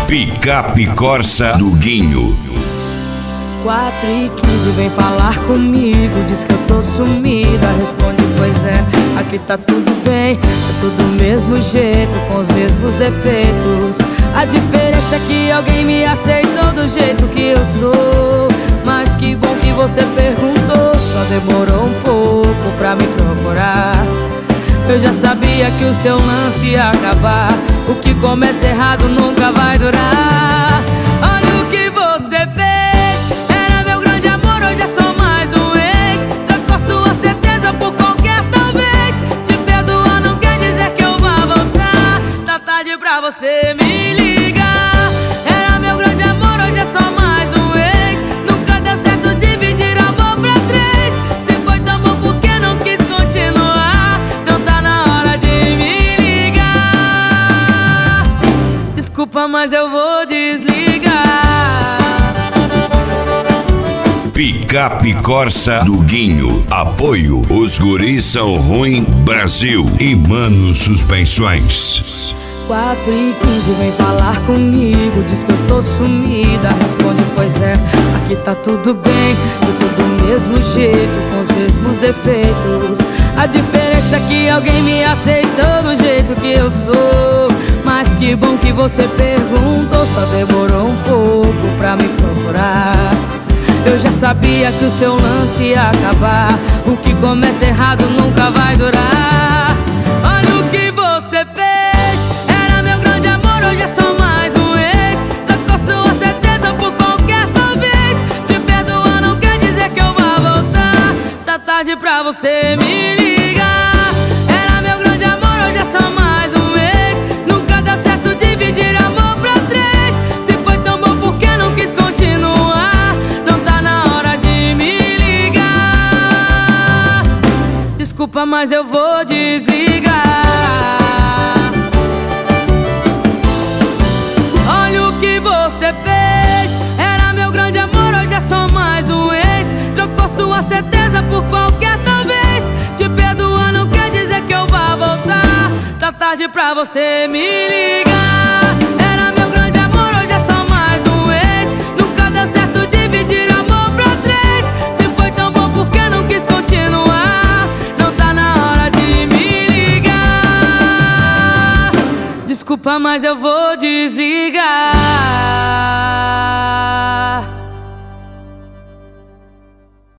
Picape Corsa do Guinho. 4h15, vem falar comigo, diz que eu tô sumida. Responde, pois é, aqui tá tudo bem, tá tudo do mesmo jeito, com os mesmos defeitos. A diferença é que alguém me aceitou do jeito que eu sou. Mas que bom que você perguntou, só demorou um pouco pra me procurar. Eu já sabia que o seu lance ia acabar, o que começa errado nunca vai durar. Olha o que você fez, era meu grande amor, hoje é só mais um ex. Trocou sua certeza por qualquer talvez. Te perdoar não quer dizer que eu vá voltar. Tá tarde pra você me ligar. Era meu grande amor, hoje é só mais um ex. Nunca deu certo dividir amor pra três. Se foi tão bom porque não quis continuar. Não tá na hora de me ligar. Desculpa, mas eu vou desligar. Picape Corsa do Guinho. Apoio: Os Guris São Ruim Brasil e Mano Suspensões. 4h15, vem falar comigo, diz que eu tô sumida. Responde, pois é, aqui tá tudo bem, eu tô do mesmo jeito, com os mesmos defeitos. A diferença é que alguém me aceitou do jeito que eu sou. Mas que bom que você perguntou, só demorou um pouco pra me procurar. Eu já sabia que o seu lance ia acabar, o que começa errado nunca vai durar. Olha o que você fez, era meu grande amor, hoje é só mais um ex. Trocou sua certeza por qualquer talvez. Te perdoar não quer dizer que eu vá voltar. Tá tarde pra você me ligar. Era meu grande amor, hoje é só mais um ex. Nunca deu certo dividir amor pra três. Se foi tão bom porque não quis continuar. Não tá na hora de me ligar. Desculpa, mas eu vou desligar. Olha o que você fez, era meu grande amor, hoje é só mais um ex. Trocou sua certeza por qualquer talvez. Te perdoar não quer dizer que eu vá voltar. Tá tarde pra você me ligar. Era meu grande amor, hoje é só mais um ex. Nunca deu certo dividir amor pra três. Se foi tão bom porque não quis continuar. Não tá na hora de me ligar. Desculpa, mas eu vou desligar.